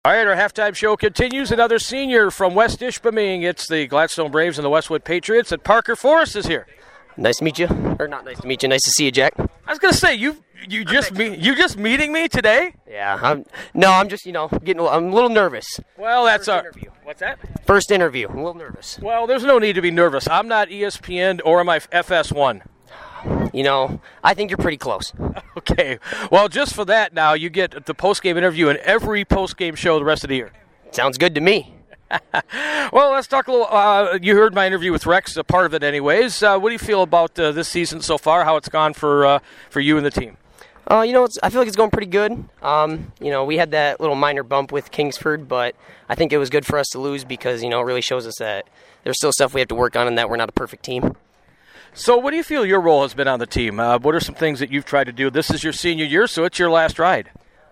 All right, our halftime show continues. Another senior from West Ishpeming. It's the Gladstone Braves and the Westwood Patriots, and Parker Forrest is here. Nice to meet you. Or not nice to meet you. Nice to see you, Jack. I was going to say, you just meeting me today? Yeah. I'm just, I'm a little nervous. Well, that's our interview. What's that? First interview. I'm a little nervous. Well, there's no need to be nervous. I'm not ESPN or am I FS1? I think you're pretty close. Okay. Well, just for that now, you get the post-game interview in every post-game show the rest of the year. Sounds good to me. Well, let's talk a little. You heard my interview with Rex, a part of it anyways. What do you feel about this season so far, how it's gone for you and the team? I feel like it's going pretty good. We had that little minor bump with Kingsford, but I think it was good for us to lose because, it really shows us that there's still stuff we have to work on and that we're not a perfect team. So what do you feel your role has been on the team? What are some things that you've tried to do? This is your senior year, so it's your last ride.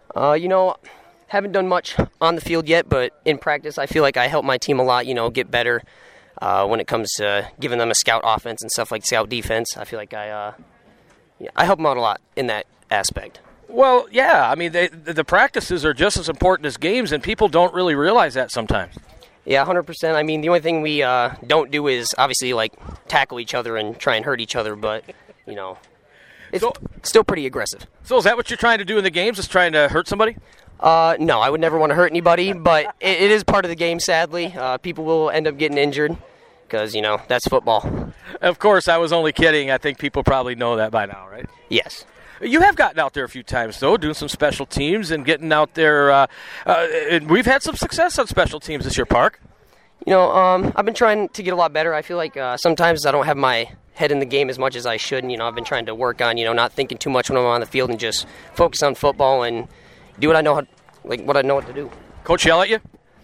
Haven't done much on the field yet, but in practice I feel like I help my team a lot, get better when it comes to giving them a scout offense and stuff like scout defense. I feel like I help them out a lot in that aspect. Well, yeah, I mean, the practices are just as important as games, and people don't really realize that sometimes. Yeah, 100%. I mean, the only thing we don't do is obviously tackle each other and try and hurt each other, but it's still pretty aggressive. So is that what you're trying to do in the games? Is trying to hurt somebody? No, I would never want to hurt anybody, but it is part of the game. Sadly, people will end up getting injured because that's football. Of course, I was only kidding. I think people probably know that by now, right? Yes. You have gotten out there a few times, though, doing some special teams and getting out there. And we've had some success on special teams this year, Park. I've been trying to get a lot better. I feel like sometimes I don't have my head in the game as much as I should. And, I've been trying to work on, not thinking too much when I'm on the field and just focus on football and do what I know what to do. Coach yell at you?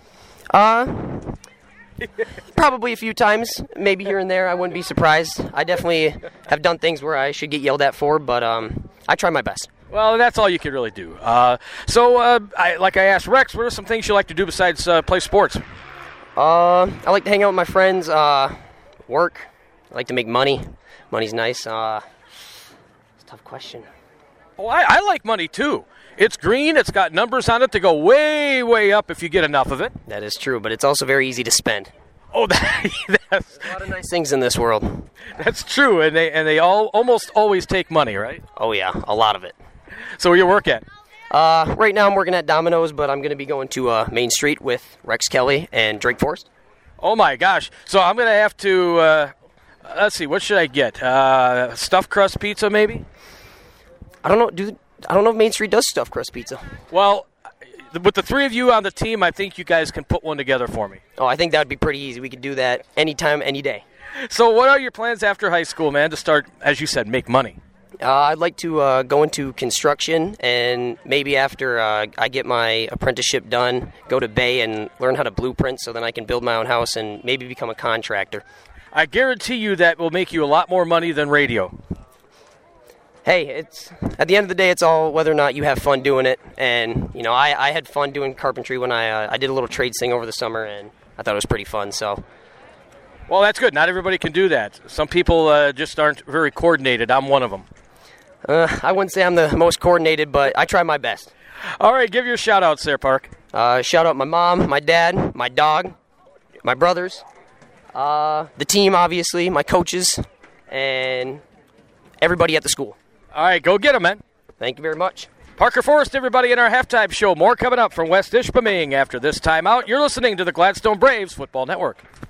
Probably a few times, maybe here and there. I wouldn't be surprised. I definitely have done things where I should get yelled at for, but I try my best. Well, that's all you can really do. I asked Rex, what are some things you like to do besides play sports? I like to hang out with my friends, work. I like to make money. Money's nice. It's a tough question. Oh, I like money, too. It's green. It's got numbers on it to go way, way up if you get enough of it. That is true, but it's also very easy to spend. Oh, There's a lot of nice things in this world. That's true, and they all almost always take money, right? Oh, yeah, a lot of it. So where you work at? Right now I'm working at Domino's, but I'm going to be going to Main Street with Rex Kelly and Drake Forrest. Oh, my gosh. So I'm going to have to, let's see, what should I get? Stuffed crust pizza, maybe? I don't know if Main Street does stuffed crust pizza. Well, with the three of you on the team, I think you guys can put one together for me. Oh, I think that would be pretty easy. We could do that anytime, any day. So what are your plans after high school, man, to start, as you said, make money? I'd like to go into construction, and maybe after I get my apprenticeship done, go to Bay and learn how to blueprint so then I can build my own house and maybe become a contractor. I guarantee you that will make you a lot more money than radio. Hey, it's at the end of the day, it's all whether or not you have fun doing it. And, I had fun doing carpentry when I did a little trades thing over the summer, and I thought it was pretty fun. So, well, that's good. Not everybody can do that. Some people just aren't very coordinated. I'm one of them. I wouldn't say I'm the most coordinated, but I try my best. All right, give your shout-outs there, Park. Shout out my mom, my dad, my dog, my brothers, the team, obviously, my coaches, and everybody at the school. All right, go get them, man. Thank you very much. Parker Forrest, everybody, in our halftime show. More coming up from West Ishpeming after this timeout. You're listening to the Gladstone Braves Football Network.